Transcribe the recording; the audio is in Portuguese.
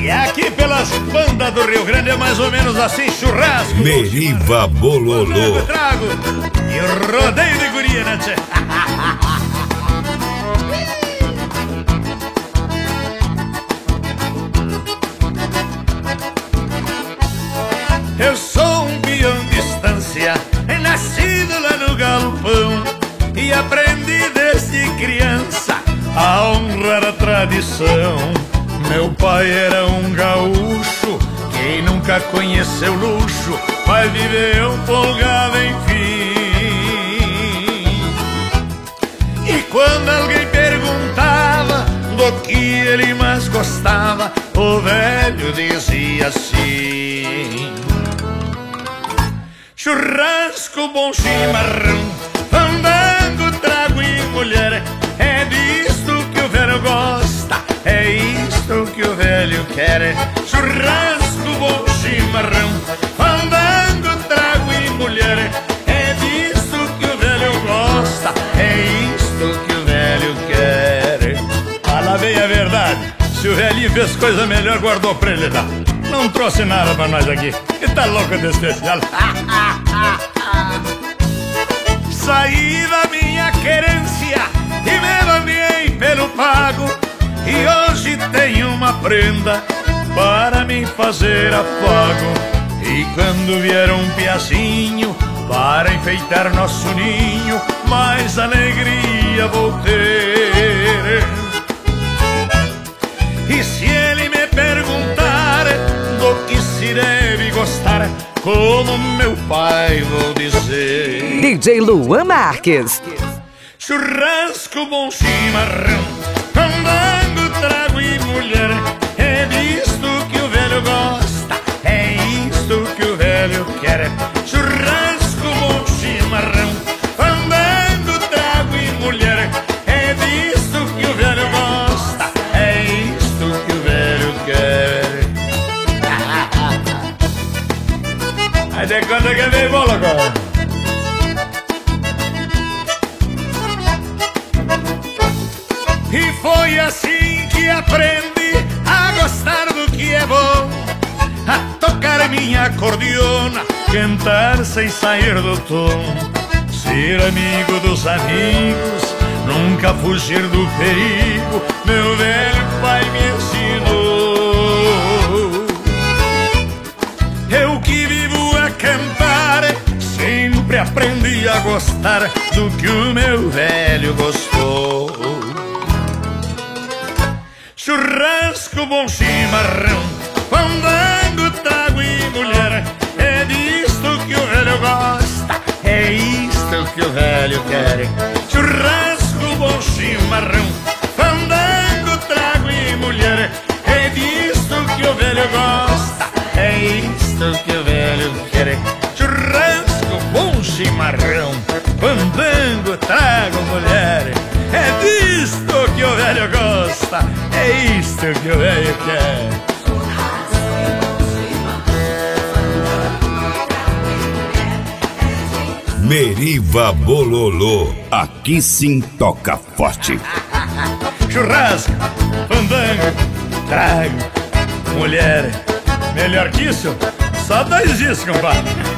E aqui pelas bandas do Rio Grande é mais ou menos assim: churrasco, Meriva Bololô, trago e rodeio de guria, né, tchê? Eu sou um peão de estância, nascido lá no galpão, e aprendi desde criança a honrar a tradição. Meu pai era um gaúcho, quem nunca conheceu luxo vai viver um folgado enfim. E quando alguém perguntava do que ele mais gostava, o velho dizia assim: churrasco, bom chimarrão, fandango, trago e mulher. É disto que o velho gosta, é isto que o velho quer. Churrasco, bom chimarrão, fandango, trago e mulher. É disto que o velho gosta, é isto que o velho quer. Fala bem a verdade, se o velhinho fez coisa melhor, guardou pra ele dar. Não trouxe nada pra nós aqui, e tá louco de especial. Saí da minha querência e me banhei pelo pago, e hoje tenho uma prenda para me fazer afago. E quando vier um piazinho para enfeitar nosso ninho, mais alegria vou ter. E se ele me perguntar do que se deve gostar, como meu pai vou dizer: DJ Luan Marques. churrasco, bom chimarrão, fandango, trago e mulher. É disto que o velho gosta, é isto que o velho quer. Churrasco, bom chimarrão, fandango, trago e mulher. É disto que o velho gosta, é isto que o velho quer. Aí de quando que vem bola agora? E foi assim que aprendi a gostar do que é bom, a tocar minha acordeona, cantar sem sair do tom, ser amigo dos amigos, nunca fugir do perigo. Meu velho pai me ensinou. Eu que vivo a cantar, sempre aprendi a gostar do que o meu velho gostou. Churrasco, bom chimarrão, fandango, trago e mulher. É disto que o velho gosta, é isto que o velho quer. Churrasco, bom chimarrão, fandango, trago e mulher. É disto que o velho gosta, é isto que o velho quer. Churrasco, bom chimarrão, fandango, trago mulher. É disto que o velho gosta, é isto que o velho quer. Meriva Bololô, aqui sim toca forte. Churrasco, fandango, trago, mulher. Melhor que isso, só 2 dias, compadre.